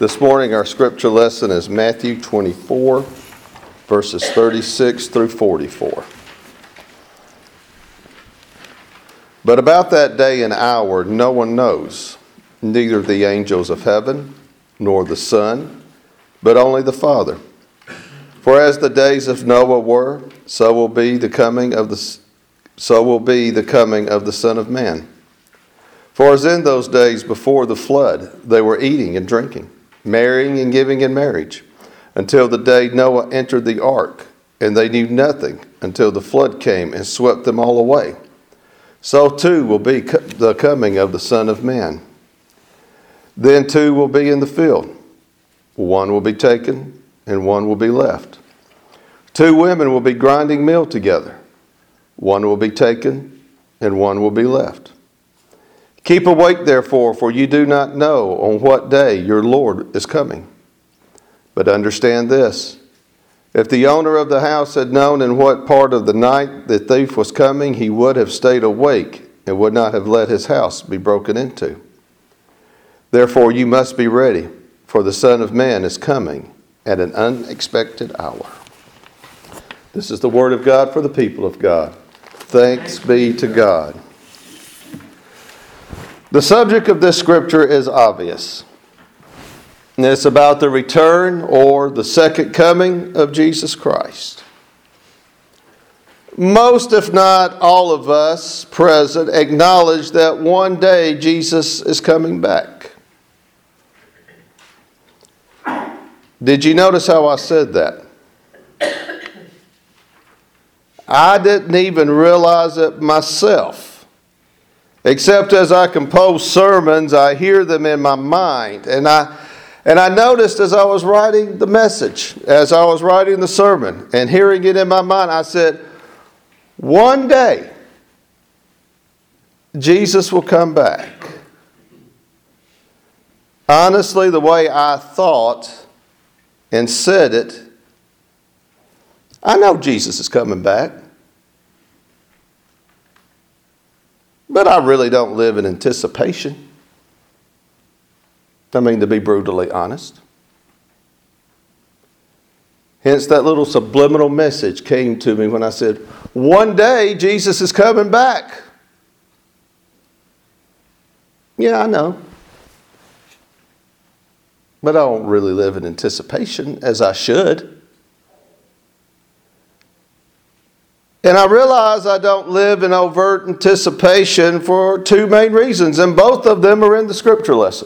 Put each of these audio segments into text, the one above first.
This morning our scripture lesson is Matthew 24, verses 36 through 44. But about that day and hour no one knows, neither the angels of heaven, nor the Son, but only the Father. For as the days of Noah were, so will be the coming of the Son of Man. For as in those days before the flood, they were eating and drinking, marrying and giving in marriage, until the day Noah entered the ark, and they knew nothing until the flood came and swept them all away. So too will be the coming of the Son of Man. Then two will be in the field. One will be taken, and one will be left. Two women will be grinding meal together. One will be taken, and one will be left. Keep awake, therefore, for you do not know on what day your Lord is coming. But understand this, if the owner of the house had known in what part of the night the thief was coming, he would have stayed awake and would not have let his house be broken into. Therefore you must be ready, for the Son of Man is coming at an unexpected hour. This is the word of God for the people of God. Thanks be to God. The subject of this scripture is obvious. And it's about the return or the second coming of Jesus Christ. Most, if not all of us present, acknowledge that one day Jesus is coming back. Did you notice how I said that? I didn't even realize it myself. Except as I compose sermons, I hear them in my mind. And I noticed as I was writing the message, as I was writing the sermon, and hearing it in my mind, I said, one day, Jesus will come back. Honestly, the way I thought and said it, I know Jesus is coming back. But I really don't live in anticipation. I mean, to be brutally honest. Hence, that little subliminal message came to me when I said, one day Jesus is coming back. Yeah, I know. But I don't really live in anticipation as I should. And I realize I don't live in overt anticipation for two main reasons, and both of them are in the scripture lesson.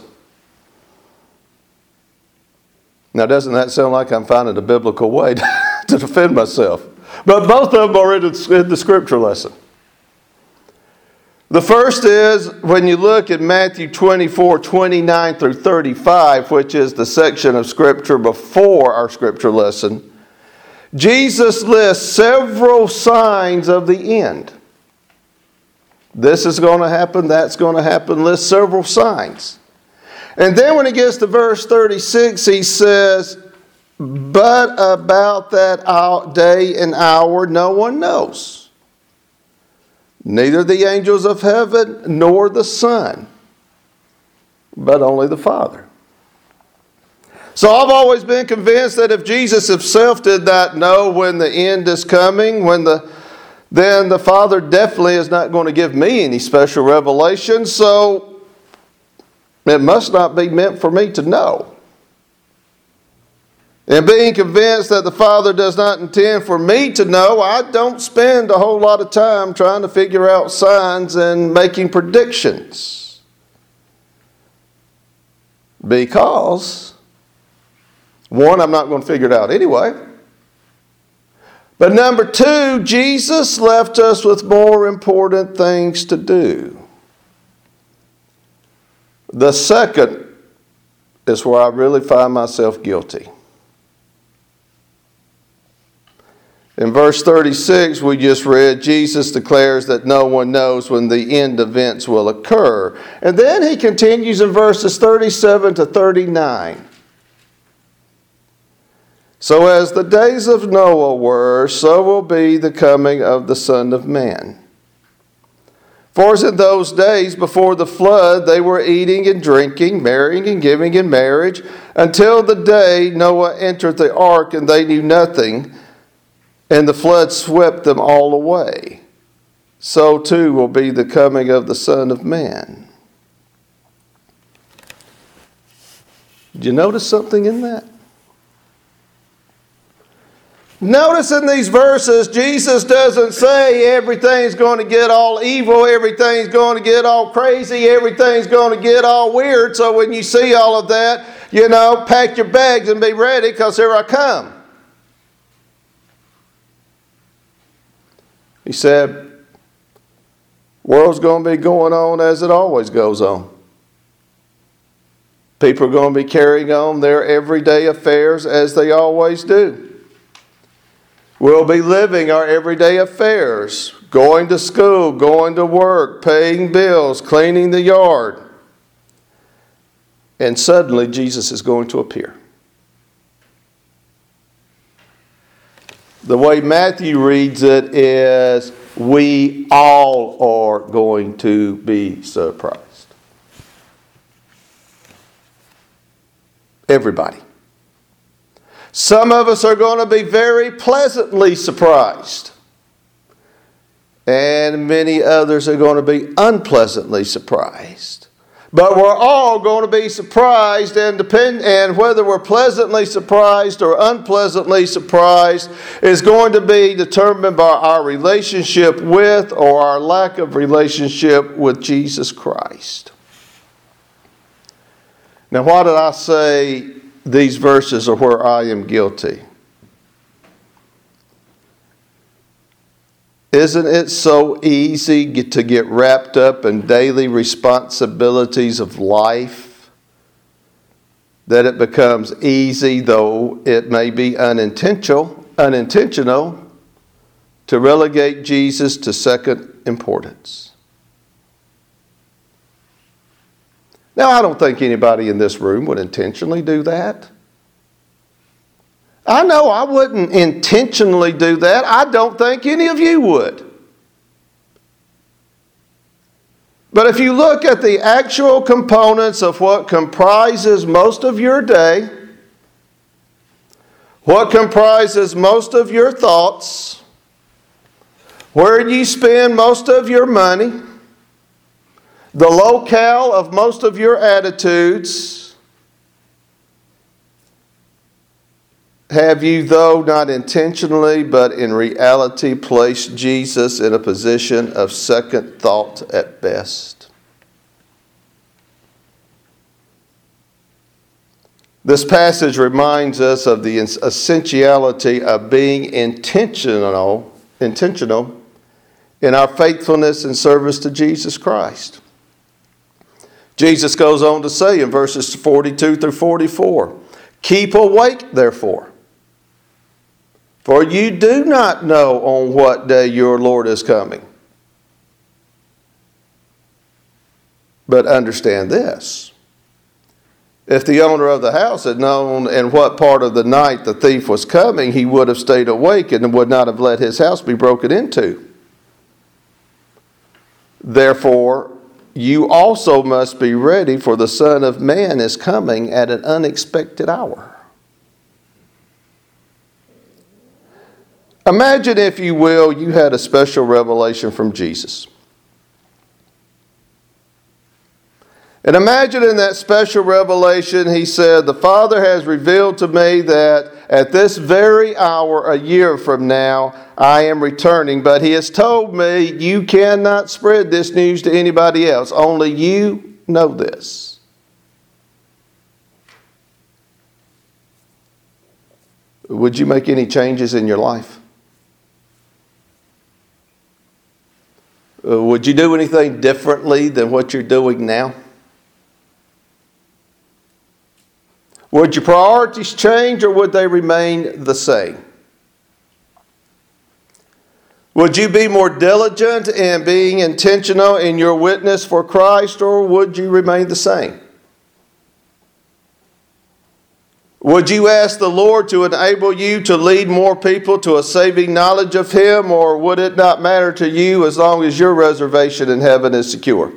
Now, doesn't that sound like I'm finding a biblical way to defend myself? But both of them are in the scripture lesson. The first is when you look at Matthew 24, 29 through 35, which is the section of scripture before our scripture lesson, Jesus lists several signs of the end. This is going to happen, that's going to happen, lists several signs. And then when he gets to verse 36, he says, but about that day and hour no one knows, neither the angels of heaven nor the Son, but only the Father. So I've always been convinced that if Jesus himself did not know when the end is coming, then the Father definitely is not going to give me any special revelation, so it must not be meant for me to know. And being convinced that the Father does not intend for me to know, I don't spend a whole lot of time trying to figure out signs and making predictions. Because one, I'm not going to figure it out anyway. But number two, Jesus left us with more important things to do. The second is where I really find myself guilty. In verse 36, we just read, Jesus declares that no one knows when the end events will occur. And then he continues in verses 37 to 39. So as the days of Noah were, so will be the coming of the Son of Man. For as in those days before the flood, they were eating and drinking, marrying and giving in marriage, until the day Noah entered the ark, and they knew nothing, and the flood swept them all away. So too will be the coming of the Son of Man. Did you notice something in that? Notice in these verses, Jesus doesn't say everything's going to get all evil, everything's going to get all crazy, everything's going to get all weird. So when you see all of that, pack your bags and be ready, because here I come. He said, world's going to be going on as it always goes on. People are going to be carrying on their everyday affairs as they always do. We'll be living our everyday affairs, going to school, going to work, paying bills, cleaning the yard. And suddenly Jesus is going to appear. The way Matthew reads it is, we all are going to be surprised. Everybody. Some of us are going to be very pleasantly surprised. And many others are going to be unpleasantly surprised. But we're all going to be surprised, and whether we're pleasantly surprised or unpleasantly surprised is going to be determined by our relationship with, or our lack of relationship with, Jesus Christ. Now, why did I say these verses are where I am guilty? Isn't it so easy to get wrapped up in daily responsibilities of life that it becomes easy, though it may be unintentional, to relegate Jesus to second importance? Now, I don't think anybody in this room would intentionally do that. I know I wouldn't intentionally do that. I don't think any of you would. But if you look at the actual components of what comprises most of your day, what comprises most of your thoughts, where you spend most of your money, the locale of most of your attitudes, have you, though not intentionally, but in reality, placed Jesus in a position of second thought at best? This passage reminds us of the essentiality of being intentional in our faithfulness and service to Jesus Christ. Jesus goes on to say in verses 42 through 44, keep awake, therefore, for you do not know on what day your Lord is coming. But understand this. If the owner of the house had known in what part of the night the thief was coming, he would have stayed awake and would not have let his house be broken into. Therefore, you also must be ready, for the Son of Man is coming at an unexpected hour. Imagine, if you will, you had a special revelation from Jesus. And imagine in that special revelation, he said, the Father has revealed to me that at this very hour, a year from now, I am returning. But he has told me you cannot spread this news to anybody else. Only you know this. Would you make any changes in your life? Would you do anything differently than what you're doing now? Would your priorities change, or would they remain the same? Would you be more diligent in being intentional in your witness for Christ, or would you remain the same? Would you ask the Lord to enable you to lead more people to a saving knowledge of Him, or would it not matter to you as long as your reservation in heaven is secure?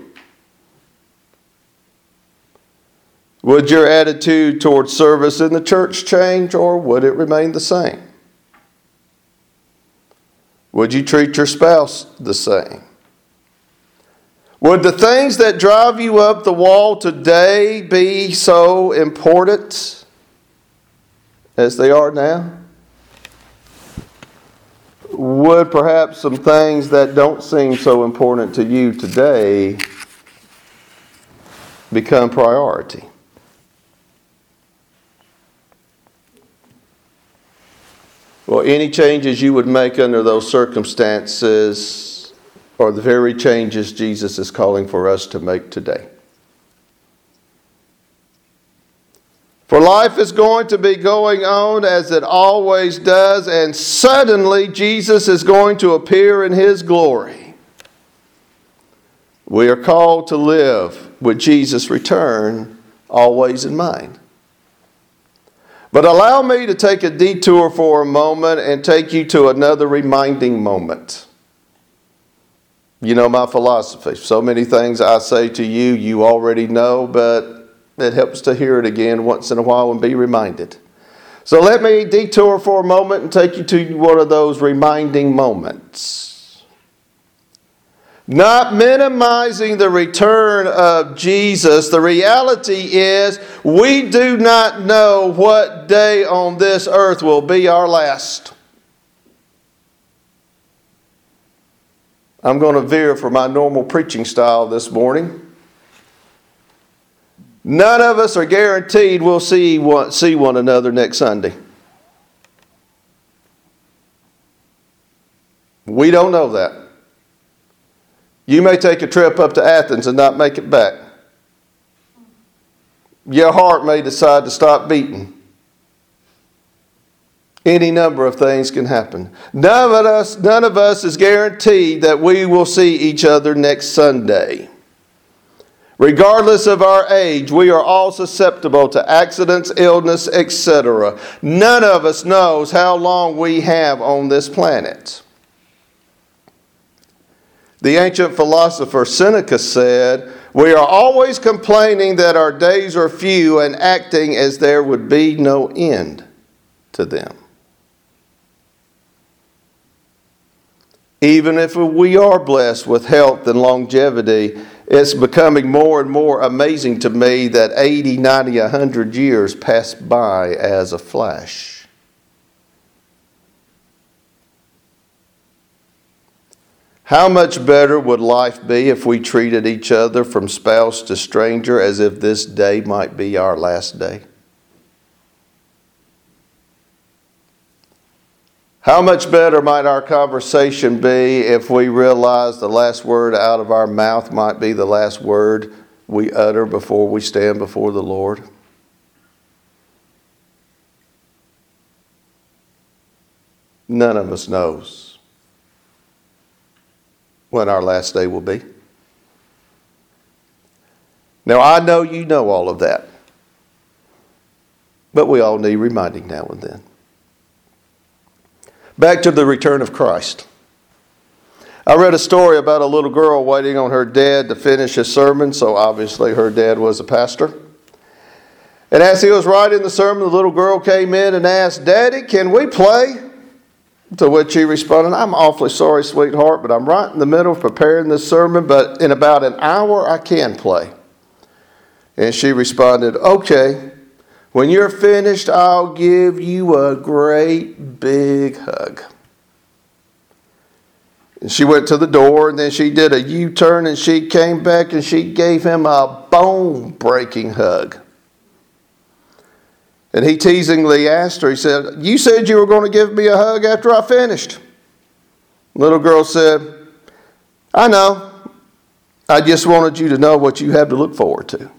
Would your attitude towards service in the church change, or would it remain the same? Would you treat your spouse the same? Would the things that drive you up the wall today be so important as they are now? Would perhaps some things that don't seem so important to you today become priority? Well, any changes you would make under those circumstances are the very changes Jesus is calling for us to make today. For life is going to be going on as it always does, and suddenly Jesus is going to appear in His glory. We are called to live with Jesus' return always in mind. But allow me to take a detour for a moment and take you to another reminding moment. You know my philosophy. So many things I say to you, you already know, but it helps to hear it again once in a while and be reminded. So let me detour for a moment and take you to one of those reminding moments. Not minimizing the return of Jesus, the reality is we do not know what day on this earth will be our last. I'm going to veer from my normal preaching style this morning. None of us are guaranteed we'll see one another next Sunday. We don't know that. You may take a trip up to Athens and not make it back. Your heart may decide to stop beating. Any number of things can happen. None of us is guaranteed that we will see each other next Sunday. Regardless of our age, we are all susceptible to accidents, illness, etc. None of us knows how long we have on this planet. The ancient philosopher Seneca said, "We are always complaining that our days are few and acting as there would be no end to them." Even if we are blessed with health and longevity, it's becoming more and more amazing to me that 80, 90, 100 years pass by as a flash. How much better would life be if we treated each other from spouse to stranger as if this day might be our last day? How much better might our conversation be if we realized the last word out of our mouth might be the last word we utter before we stand before the Lord? None of us knows when our last day will be. Now, I know you know all of that, but we all need reminding now and then. Back to the return of Christ. I read a story about a little girl waiting on her dad to finish his sermon, so obviously her dad was a pastor. And as he was writing the sermon, the little girl came in and asked, "Daddy, can we play?" To which he responded, "I'm awfully sorry, sweetheart, but I'm right in the middle of preparing this sermon, but in about an hour I can play." And she responded, "Okay. When you're finished, I'll give you a great big hug." And she went to the door, and then she did a U-turn, and she came back, and she gave him a bone-breaking hug. And he teasingly asked her, he said, "You said you were going to give me a hug after I finished." The little girl said, "I know. I just wanted you to know what you have to look forward to."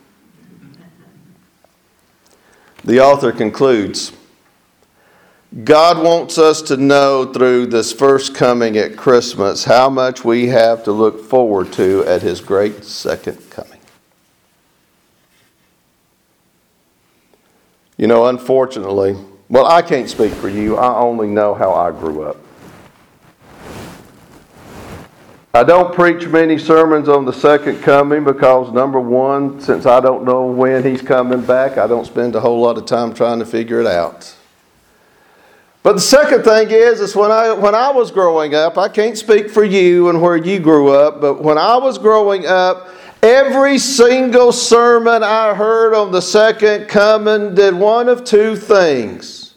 The author concludes, God wants us to know through this first coming at Christmas how much we have to look forward to at His great second coming. You know, unfortunately, well, I can't speak for you. I only know how I grew up. I don't preach many sermons on the second coming because, number one, since I don't know when He's coming back, I don't spend a whole lot of time trying to figure it out. But the second thing is when I was growing up, I can't speak for you and where you grew up, but when I was growing up, every single sermon I heard on the second coming did one of two things.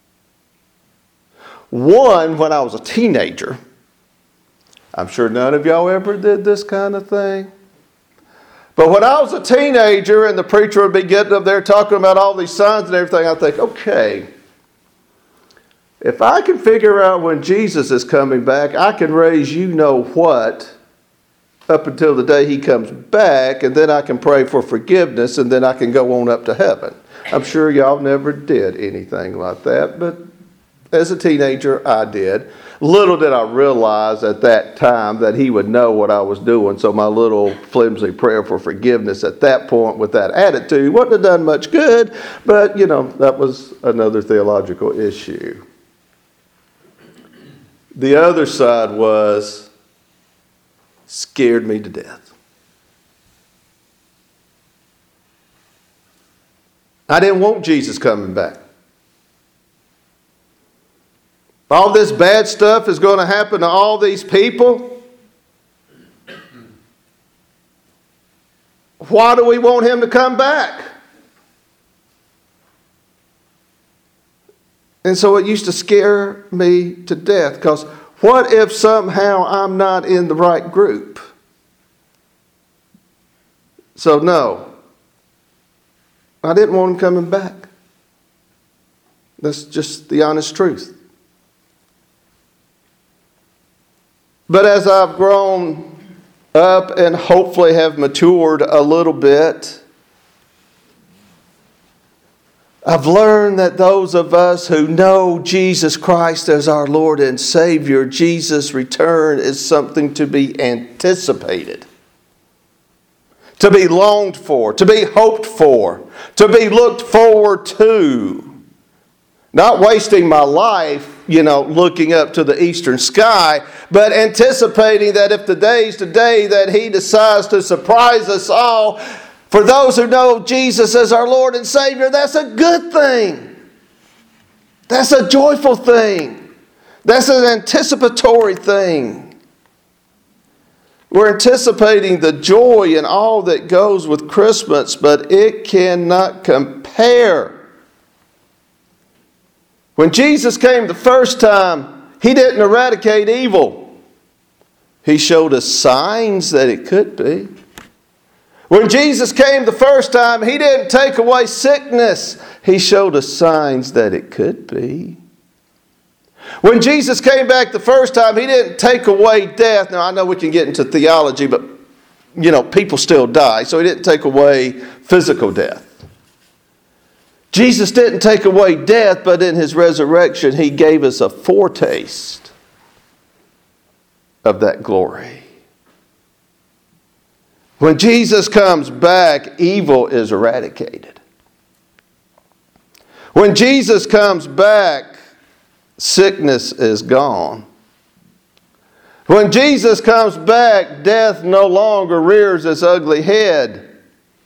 One, when I was a teenager, I'm sure none of y'all ever did this kind of thing. But when I was a teenager and the preacher would be getting up there talking about all these signs and everything, I'd think, okay, if I can figure out when Jesus is coming back, I can raise you know what up until the day He comes back, and then I can pray for forgiveness, and then I can go on up to heaven. I'm sure y'all never did anything like that, but as a teenager, I did. Little did I realize at that time that He would know what I was doing, so my little flimsy prayer for forgiveness at that point with that attitude wouldn't have done much good, but, that was another theological issue. The other side was scared me to death. I didn't want Jesus coming back. All this bad stuff is going to happen to all these people. Why do we want Him to come back? And so it used to scare me to death, because what if somehow I'm not in the right group? So no, I didn't want Him coming back. That's just the honest truth. But as I've grown up and hopefully have matured a little bit, I've learned that those of us who know Jesus Christ as our Lord and Savior, Jesus' return is something to be anticipated, to be longed for, to be hoped for, to be looked forward to. Not wasting my life, looking up to the eastern sky, but anticipating that if today's the day that He decides to surprise us all, for those who know Jesus as our Lord and Savior, that's a good thing. That's a joyful thing. That's an anticipatory thing. We're anticipating the joy and all that goes with Christmas, but it cannot compare. When Jesus came the first time, He didn't eradicate evil. He showed us signs that it could be. When Jesus came the first time, He didn't take away sickness. He showed us signs that it could be. When Jesus came back the first time, He didn't take away death. Now, I know we can get into theology, but, people still die. So He didn't take away physical death. Jesus didn't take away death, but in His resurrection, He gave us a foretaste of that glory. When Jesus comes back, evil is eradicated. When Jesus comes back, sickness is gone. When Jesus comes back, death no longer rears its ugly head.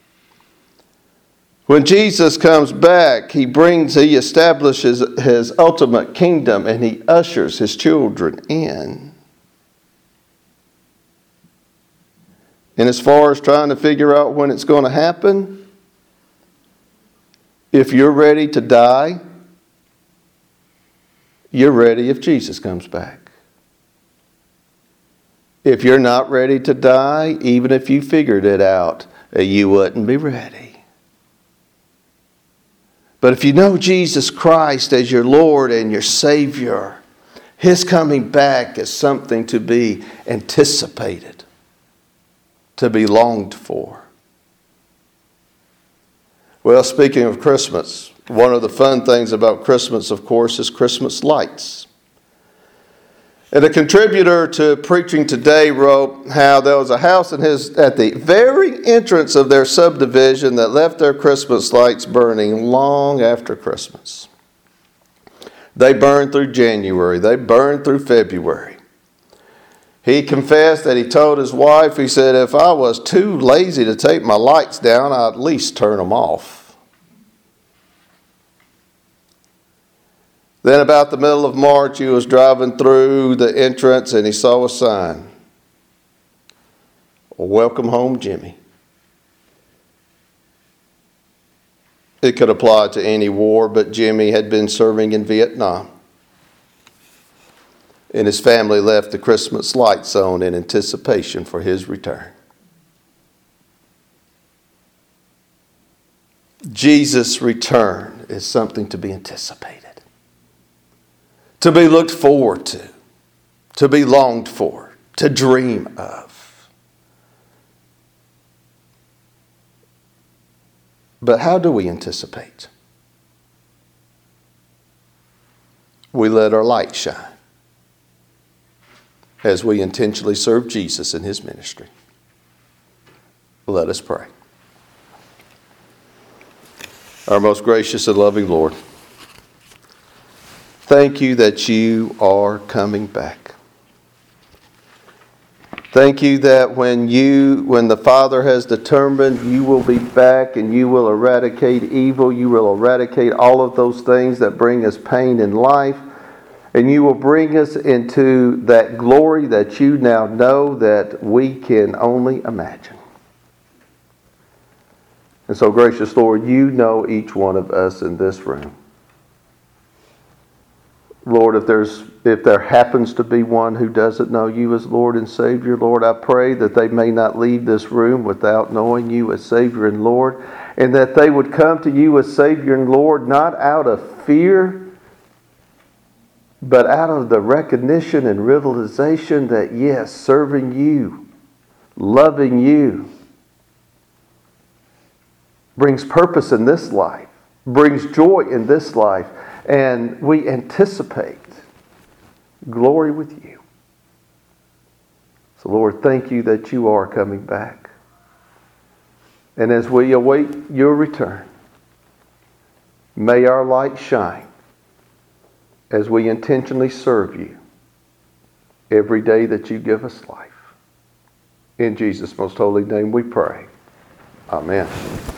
When Jesus comes back, He establishes His ultimate kingdom, and He ushers His children in. And as far as trying to figure out when it's going to happen, if you're ready to die, you're ready if Jesus comes back. If you're not ready to die, even if you figured it out, you wouldn't be ready. But if you know Jesus Christ as your Lord and your Savior, His coming back is something to be anticipated, to be longed for. Well, speaking of Christmas, one of the fun things about Christmas, of course, is Christmas lights. And a contributor to Preaching Today wrote how there was a house at the very entrance of their subdivision that left their Christmas lights burning long after Christmas. They burned through January. They burned through February. He confessed that he told his wife, he said, if I was too lazy to take my lights down, I'd at least turn them off. Then about the middle of March, he was driving through the entrance and he saw a sign. Welcome home, Jimmy. It could apply to any war, but Jimmy had been serving in Vietnam. And his family left the Christmas lights on in anticipation for his return. Jesus' return is something to be anticipated, to be looked forward to be longed for, to dream of. But how do we anticipate? We let our light shine as we intentionally serve Jesus in his ministry. Let us pray. Our most gracious and loving Lord, thank you that you are coming back. Thank you that when the Father has determined you will be back and you will eradicate evil, you will eradicate all of those things that bring us pain in life, and you will bring us into that glory that you now know that we can only imagine. And so, gracious Lord, you know each one of us in this room. Lord, if there happens to be one who doesn't know you as Lord and Savior, Lord, I pray that they may not leave this room without knowing you as Savior and Lord, and that they would come to you as Savior and Lord, not out of fear, but out of the recognition and realization that, yes, serving you, loving you, brings purpose in this life, brings joy in this life, and we anticipate glory with you. So, Lord, thank you that you are coming back. And as we await your return, may our light shine as we intentionally serve you every day that you give us life. In Jesus' most holy name we pray. Amen.